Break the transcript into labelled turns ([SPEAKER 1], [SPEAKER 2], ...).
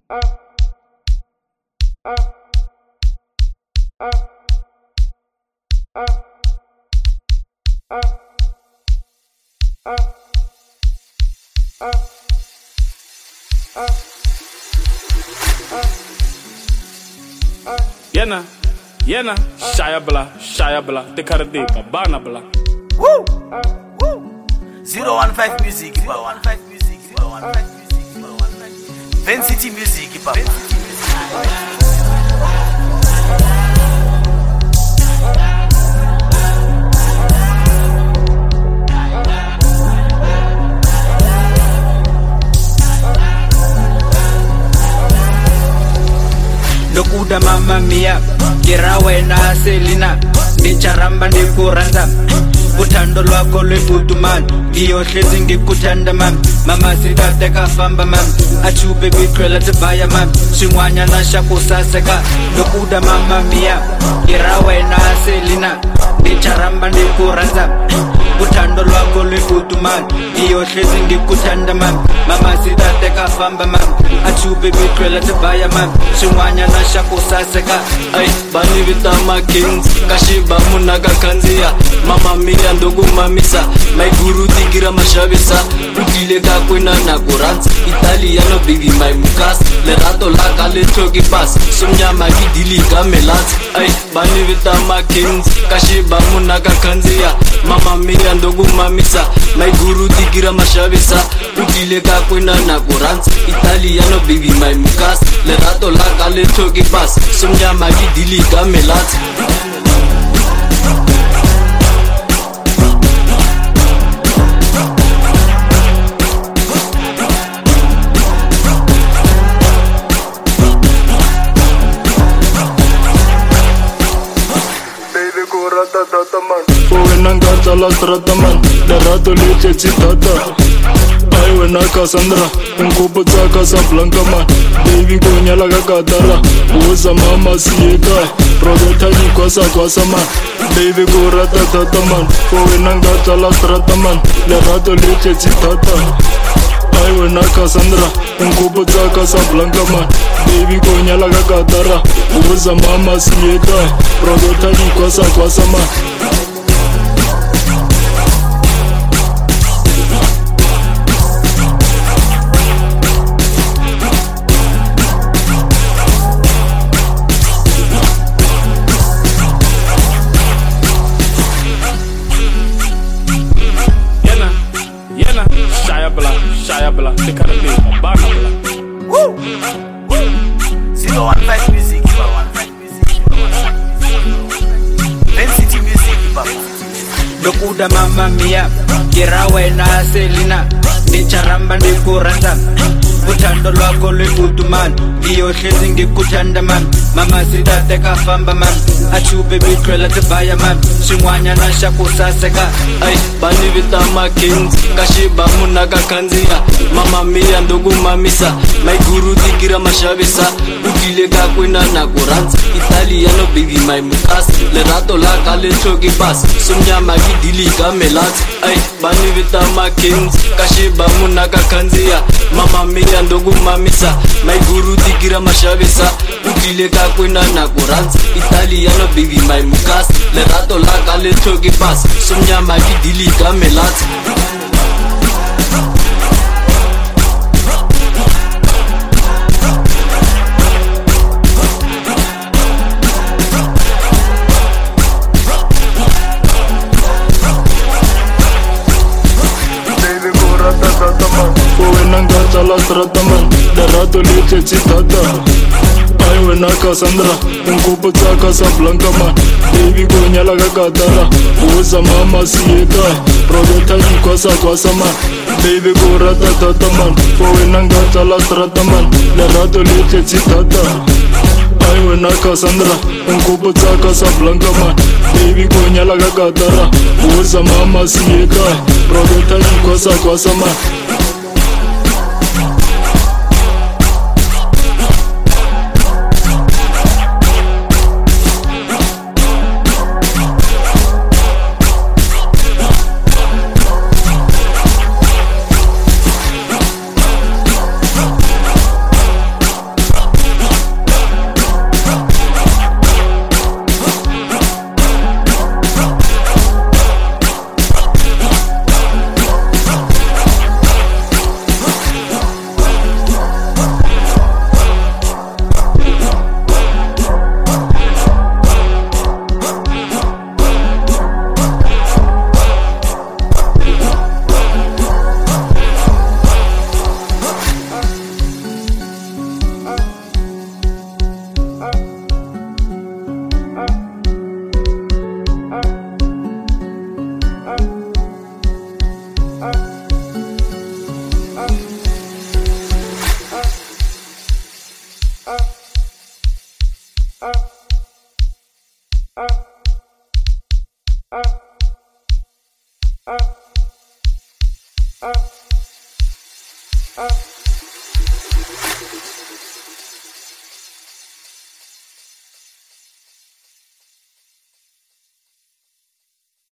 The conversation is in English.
[SPEAKER 1] Yena, Shaya bla, Dekardeka, Bana bla.
[SPEAKER 2] Woo! 015 music, 015 music, 015 music, 015. Vancity music, papa.
[SPEAKER 3] Dokuda mama mia, kira wena selina, nicharamba nikuranda. Utando lwako lwefutuman, ngiyohlezi ngikuthanda mam. Mama sikade kafamba mam, achube bikrela tibaya mam. Shingwanyana shakusaseka, dokuda mama mia, kira wena selina, nicharamba nikuranda. Utando lwako lwefutuman, ngiyohlezi ngikuthanda mam. Mama sikade kafamba mam, achube bikrela tibaya mam. Shingwanyana shakusaseka.
[SPEAKER 4] Ay, bani vitama kings, kashiba munaka kanzia. Mama mia ndogo mamisa, my guru digira mashabisa. Ukile ka kwena na kurans, Italiano baby my mukas. Le rato la kale toki pass, sumnyama gidili kamelat. Ay, bani vitama kings, kashiba munaka kanzia. Mama mia ndogo mamisa, my guru digira mashabisa. Ukile ka kwena na kurans, Italiano baby my mukas. Le rato la kale toki pass, sumnyama gidili kamelat.
[SPEAKER 5] Nangata la strata man, de rato leche citata. Ay wena Cassandra, un kupo tsa Casablanca man. Baby konya la kakatara, uza mama sieka. Progeta yi kwasa man, baby go ratatata man. Owe nangata la strata man, de rato leche citata. Ay wena Cassandra, un kupo tsa Casablanca man. Baby konya la kakatara, uza mama sieka. Progeta yi kwasa man.
[SPEAKER 1] Shaya bla, Dekardeka, Bana bla.
[SPEAKER 2] Woo! 015 music, 015 music, 015. Vancity music, papa.
[SPEAKER 3] Dokuda mama mia, kira wena selina, nicharamba nikuranda. Utando lwako lwefutuman, ngiyohlezi ngikuthanda mam. Mama sikade kafamba mam, achube bikrela tibaya mam. Shingwanyana shakusaseka.
[SPEAKER 4] Ay, bani vitama kings, kashiba munaka kanzia. Mama mia ndogo mamisa, my guru digira mashabisa. Ukile ka kwena na kurans, Italiano baby my mukas. Le rato la kale toki pass, sumnyama gidili kamelat. Ay, bani vitama kings, kashiba munaka kanzia. Mama mia ndogo mamisa, my guru digira mashabisa. Ukile ka kwena na kurans, Italiano baby my mukas. Le rato la kale toki pass, sumnyama gidili kamelat.
[SPEAKER 5] Nangata la strata man, de rato leche citata. Ay wena Cassandra, un kupo tsa Casablanca man. Baby konya la kakatara, uza mama sieka. Progeta yi kwasa man, baby go ratatata man. Owe nangata la strata man, de rato leche citata. Ay wena Cassandra, un kupo tsa Casablanca man. Baby konya la kakatara, uza mama sieka. Progeta yi kwasa man.
[SPEAKER 6] Uh.